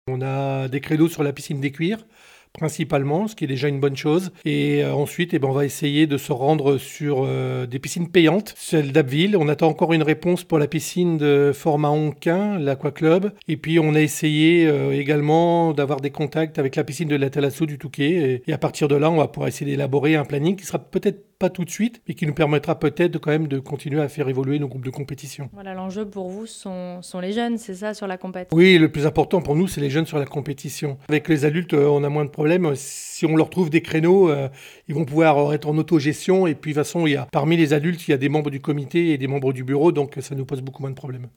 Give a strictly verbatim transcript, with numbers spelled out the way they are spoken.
On a des créneaux sur la piscine des Cuirs, principalement, ce qui est déjà une bonne chose. Et euh, ensuite, eh ben, on va essayer de se rendre sur euh, des piscines payantes, celle d'Abbeville. On attend encore une réponse pour la piscine de Fort-Mahon-Quin, l'Aqua-Club. Et puis, on a essayé euh, également d'avoir des contacts avec la piscine de la Thalasso du Touquet. Et, et à partir de là, on va pouvoir essayer d'élaborer un planning qui sera peut-être pas tout de suite, mais qui nous permettra peut-être de, quand même de continuer à faire évoluer nos groupes de compétition. Voilà, l'enjeu pour vous sont, sont les jeunes, c'est ça, sur la compète? Oui, le plus important pour nous, c'est les jeunes sur la compétition. Avec les adultes, euh, on a moins de problèmes. Si on leur trouve des créneaux, euh, ils vont pouvoir être en autogestion. Et puis, de toute façon, il y a, parmi les adultes, il y a des membres du comité et des membres du bureau, donc ça nous pose beaucoup moins de problèmes.